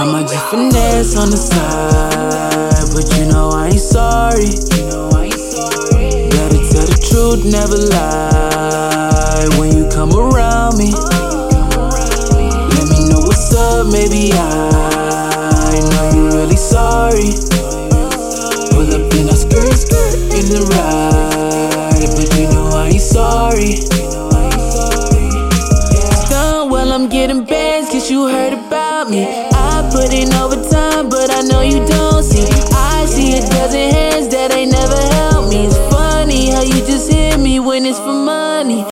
I might just finesse on the side, but you know I ain't sorry. Gotta tell the truth, never lie. When you come around me, let me know what's up, maybe I know you really sorry. Pull up in a skirt in the ride, but you know I ain't sorry. Done while I'm getting bands, 'cause you heard about me. I put in overtime.